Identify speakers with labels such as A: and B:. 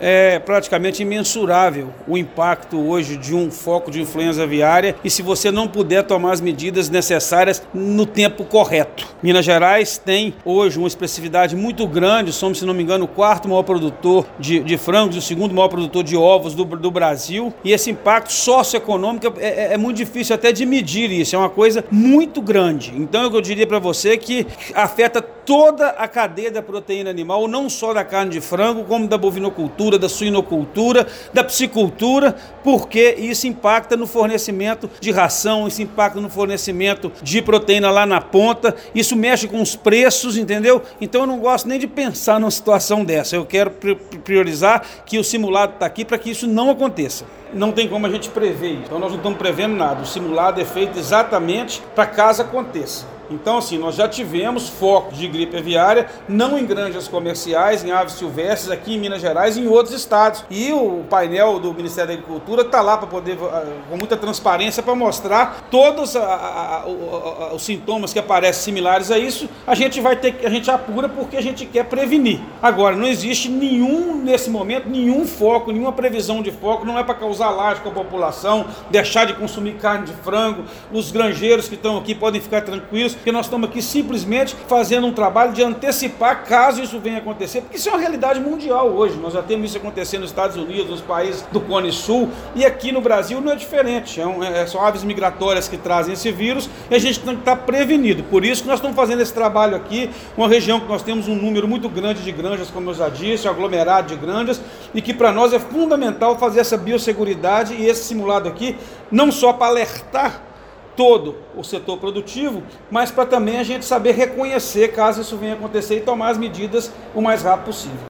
A: É praticamente imensurável o impacto hoje de um foco de influenza aviária e se você não puder tomar as medidas necessárias no tempo correto. Minas Gerais tem hoje uma expressividade muito grande, somos, se não me engano, o quarto maior produtor de frangos e o segundo maior produtor de ovos do Brasil, e esse impacto socioeconômico é muito difícil até de medir isso, é uma coisa muito grande. Então eu diria para você que afeta toda a cadeia da proteína animal, não só da carne de frango, como da bovinocultura, da suinocultura, da piscicultura, porque isso impacta no fornecimento de ração, isso impacta no fornecimento de proteína lá na ponta, isso mexe com os preços, entendeu? Então eu não gosto nem de pensar numa situação dessa, eu quero priorizar que o simulado está aqui para que isso não aconteça. Não tem como a gente prever isso, então nós não estamos prevendo nada, o simulado é feito exatamente para caso aconteça. Então, assim, nós já tivemos focos de gripe aviária, não em granjas comerciais, em aves silvestres, aqui em Minas Gerais e em outros estados. E o painel do Ministério da Agricultura está lá para poder, com muita transparência, para mostrar todos os sintomas que aparecem similares a isso. A gente apura porque a gente quer prevenir. Agora, não existe nesse momento, nenhum foco, nenhuma previsão de foco, não é para causar alarde com a população, deixar de consumir carne de frango. Os granjeiros que estão aqui podem ficar tranquilos, porque nós estamos aqui simplesmente fazendo um trabalho de antecipar caso isso venha acontecer, porque isso é uma realidade mundial hoje, nós já temos isso acontecendo nos Estados Unidos, nos países do Cone Sul, e aqui no Brasil não é diferente, são aves migratórias que trazem esse vírus, e a gente tem que estar prevenido, por isso que nós estamos fazendo esse trabalho aqui, uma região que nós temos um número muito grande de granjas, como eu já disse, um aglomerado de granjas, e que para nós é fundamental fazer essa biosseguridade e esse simulado aqui, não só para alertar todo o setor produtivo, mas para também a gente saber reconhecer caso isso venha acontecer e tomar as medidas o mais rápido possível.